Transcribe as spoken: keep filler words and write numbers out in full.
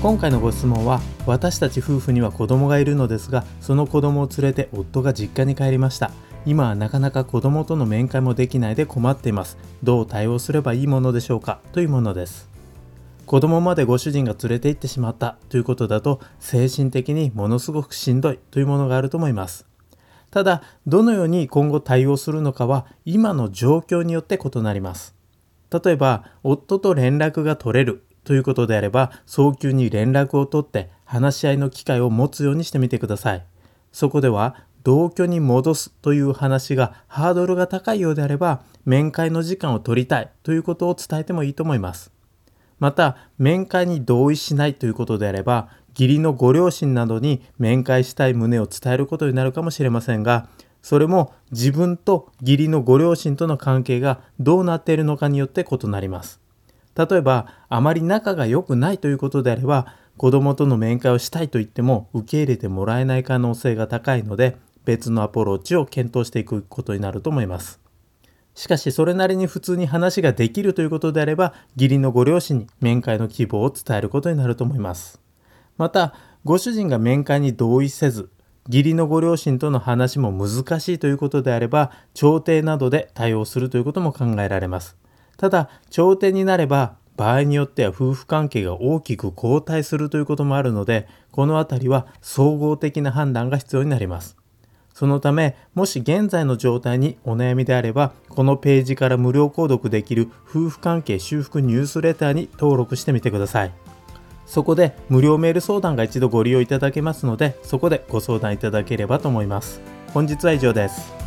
今回のご質問は、私たち夫婦には子供がいるのですが、その子供を連れて夫が実家に帰りました。今はなかなか子供との面会もできないで困っています。どう対応すればいいものでしょうか、というものです。子供までご主人が連れて行ってしまったということだと、精神的にものすごくしんどいというものがあると思います。ただ、どのように今後対応するのかは今の状況によって異なります。例えば、夫と連絡が取れるということであれば、早急に連絡を取って話し合いの機会を持つようにしてみてください。そこでは、同居に戻すという話がハードルが高いようであれば、面会の時間を取りたいということを伝えてもいいと思います。また、面会に同意しないということであれば、義理のご両親などに面会したい旨を伝えることになるかもしれませんが、それも自分と義理のご両親との関係がどうなっているのかによって異なります。例えば、あまり仲が良くないということであれば、子供との面会をしたいと言っても受け入れてもらえない可能性が高いので、別のアプローチを検討していくことになると思います。しかし、それなりに普通に話ができるということであれば、義理のご両親に面会の希望を伝えることになると思います。また、ご主人が面会に同意せず、義理のご両親との話も難しいということであれば、調停などで対応するということも考えられます。ただ、調停になれば、場合によっては夫婦関係が大きく後退するということもあるので、このあたりは総合的な判断が必要になります。そのため、もし現在の状態にお悩みであれば、このページから無料購読できる夫婦関係修復ニュースレターに登録してみてください。そこで無料メール相談が一度ご利用いただけますので、そこでご相談いただければと思います。本日は以上です。